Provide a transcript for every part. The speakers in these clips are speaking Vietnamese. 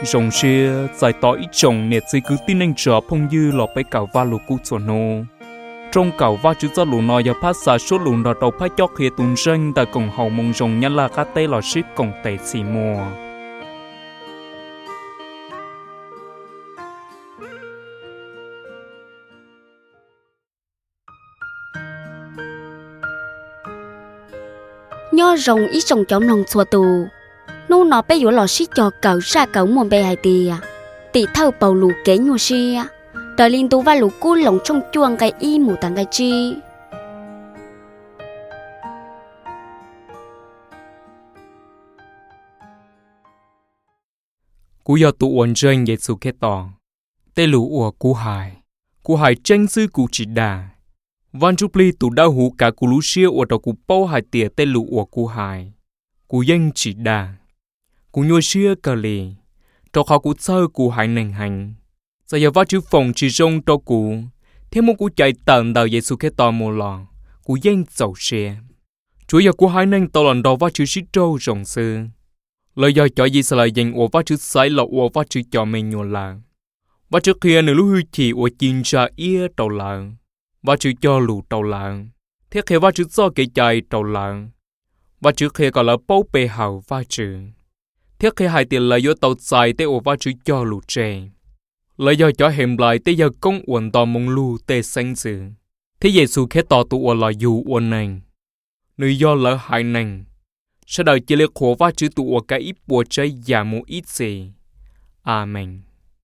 rồng xe giải tỏ ít chồng nè chỉ cứ tin anh trở phong dư lọ bay cào va lù cú chuẩn nô trong cào va chữ cho lù nọ giờ phát xả số lù nọ đầu phát chót khía tuần sinh tại cổng hậu mông rồng nhân là cá tê lọ ship cổng tệ xì mùa nho rồng ít trồng chóm lòng xua tù nô nó bây giờ lò xí cho cậu ra cậu mồm bê hai tì tì thâu bầu lù kế nhô xí đời linh tú và lù cú lồng trong chuông cái y mù tàng cái chi cú giờ tụ uốn tranh để su kết tòng tê lù ủa cú hải tranh sư cú chỉ đà văn chúc ly tụ đau hú cả cú lú xia ủa đầu cú bao hải tỉa tê lù ủa cú danh chỉ đà cú nhua xia cờ lì cho họ cú sơ cú hải nành hành giờ giờ vắt chữ phòng chỉ rong cho cú thêm một cú chạy tận đầu Giêsu kết tòng một lò cú danh giàu xia chúa giờ cú hải nành tàu lần đầu vắt chữ xích trâu rồng sư lời giờ cho gì sẽ là dành ủa vắt chữ sai là ủa vắt chữ cho mình nhua là vắt chữ kia nửa lúc hư chỉ ủa chín ra ia tàu lợn vắt chữ cho lù tàu lợn thiết khi vắt chữ do cái chạy tàu lợn vắt chữ khi còn là bấu bề hậu vắt chữ thiết khi hai tiền lời do tàu dài tới ủa vắt chữ cho lù trẻ lời giờ cho hềm lại tới giờ công uẩn tò mông lù tê xanh dự thế Giêsu khé tỏ tụ ủa là dù uẩn nành nơi do lỡ hại nành sau đời chỉ lệ khổ vắt chữ tụ ủa cái ít bùa cháy giả một ít gì. Amen.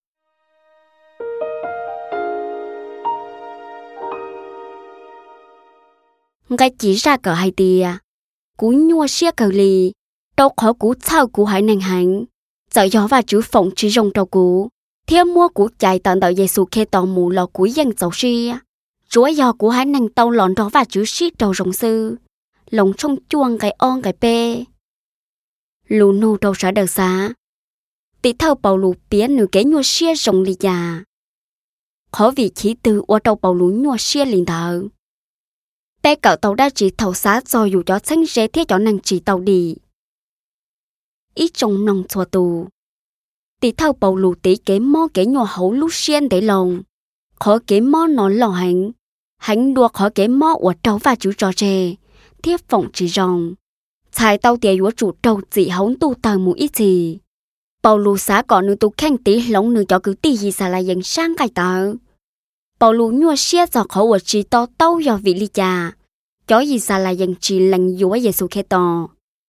Cái chỉ ra cỡ hai tìa cú nhua xia cờ lì đâu khó cú sao cú hải nành hành giờ gió và chữ phỏng chỉ rong trâu cú thiên mua cú chạy tận đạo Giêsu khe tò mù lò cú dân giàu xia chúa do cú hải nành tàu lòn đó và chữ xí trâu rồng sư lồng trong chuông cái on cái pe lù nô đâu sẽ được xá tị thâu bầu lù pía nửa cái nhua xia rồng lì già khó vì khí từ qua đầu bầu lù nhua xia liền thở bé cậu tàu đã chỉ thầu xá do dù cho xanh rễ thế cho nàng chỉ tàu đi ít trong nòng xua tù tị thâu bầu lù tí cái mò cái nhua hấu lú xiên để lòng khó cái mò nó lò hành đua khó cái mò của trâu và chú trò trẻ thiết phỏng chỉ rong xài tàu tiề của chủ trâu dị hấu tu tờ mù ít gì bầu lù xá còn nữ tu khen tí lóng nữ cho cứ tí gì xà là dần sang cái tờ bầu lù nhua xia giọt khẩu ở chỉ to tàu do vị ly trà chó gì xà là dần chỉ lành dúa Giêsu khe to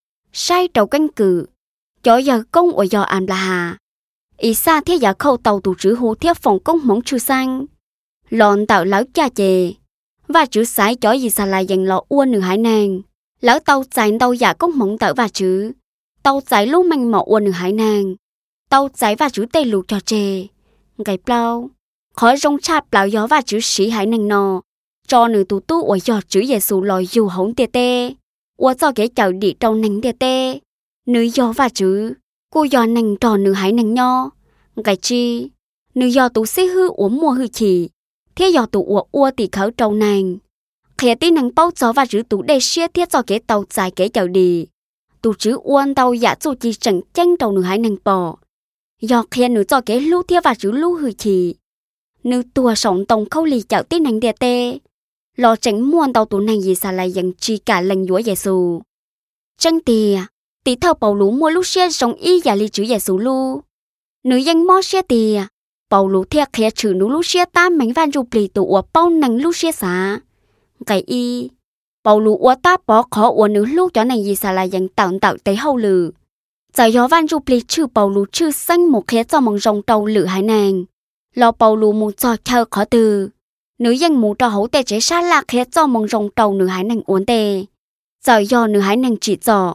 sai trâu canh cử chó giờ công ở do am là hà ý xa thế giờ khâu tàu tù chữ hú thiết phòng công móng chư sang lòn tạo lão cha chề và chữ sái chó gì xà là dần lọ uôn nửa hải nàng lão tàu chạy tàu giả công móng tạo và chữ tàu chạy lúc manh mọ uôn nửa hải nàng tàu chạy và chữ tây lục cho chề ngày plau khỏi rong chạp lão gió và chữ sĩ hải nàng nọ cho nữ tù tu ở giọt chữ Giêsu lòi dù hống tê tê ở cho cái chậu đi trâu nành tê tê nữ gió và chữ cô gió nành trò nữ hải nàng nho cái chi nữ gió tù xí hư uống mùa hư chỉ thế gió tù ua tỉ khẩu trâu nàng khẽ tí nàng bao gió và chữ tù đê xía thiết cho cái tàu dài cái chậu đi tù chữ uôn tàu giả dù chỉ chẳng tranh trâu nữ hải nàng bỏ gió khẽ nữ cho cái lú thiết và chữ lú hư chỉ nữ tua sống tổng khâu lì chậu tí nàng đê tê lo tránh muôn tàu tù này gì xà lại dần chi cả lần dũa Giêsu tranh tìa tí thâu bầu lũ mua lúc xe sống y giả li chữ Giêsu lu nữ danh mò xe tìa bầu lũ thiệt khẽ chữ nữ lúc xe ta mảnh van rụp lì tụ ua bao năng lúc xe xá cái y bầu lũ ua ta bỏ khó ua nữ lúc cho này gì xà lại dần tạo tới hậu lử giải gió van rụp lì chữ bầu lũ chữ xanh một khẽ cho mong rồng trâu lử hải nàng lo bầu lũ một trò chơi khó từ nữ danh mù trò hấu tê chế xa lạc hết cho mong rồng trâu nữ hải nàng uốn tê giờ do nữ hải nàng chỉ trò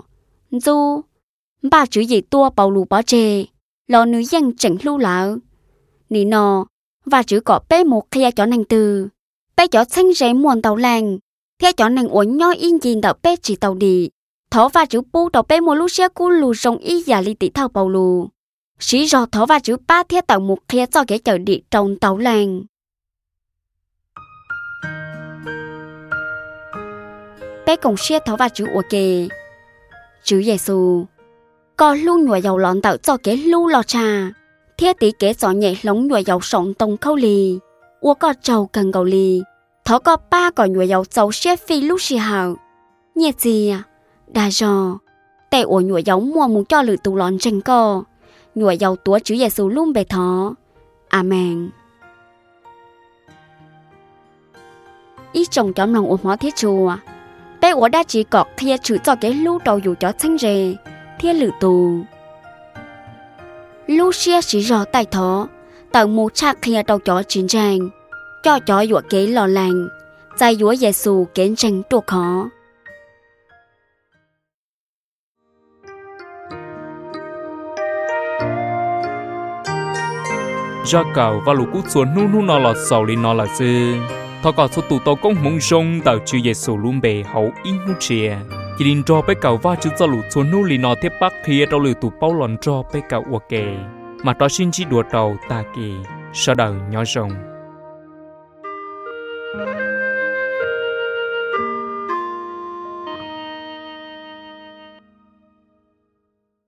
du ba chữ gì tua bầu lù bỏ chê lo nữ danh chỉnh lưu lão nì nò và chữ có bé một kia cho nàng từ bé cho xanh rễ muôn tàu làng thế cho nàng uốn nho in gì đậu bé chỉ tàu đi thó và chữ bu tàu bé một lúc xe cu lù rồng y giả li tỷ thao bầu lù sĩ rò thó và chữ ba thế tàu một kia cho cái chợ đi trong tàu làng bé cùng xe tháo vào chữ ok chữ Giêsu có lu nhồi dầu lọn tạo cho cái lu lò trà thiết tí kế gió nhẹ lóng nhồi dầu sống tông khâu lì ua có trâu cần cầu lì thó có ba có nhồi dầu dầu xếp phi lúc xì hào nhẹ gì à đà dò tệ ua nhồi dầu mua muốn cho lử tù lòn tranh co nhồi dầu túa chữ Giêsu luôn bề thó amen ý chồng chấm lòng ua mó thiết chùa tệ ua đã chỉ cọt thia chữ cho cái lưu đầu dù cho tranh rề thia lử tù Lucia chỉ rõ tay thó, tàu mù chạc kia đầu chó chiến tranh, cho chó dụa kế lò lành, dài dũa Giêsu kiến tranh tuột khó. Ra cầu và lũ cút xuống nu nó là sầu li nó là dư, thọ cọ số tụ tàu công mông sông tàu chữ Giêsu luôn bề hậu in nu chia. Chỉ định cho bé cầu va chữ cho lũ xuống nu li nó tiếp bắc kia đâu lử tụ bao lòn cho bé cầu uo kề, mà đó xin chỉ đùa đầu ta kì, sau đầu nhỏ rồng.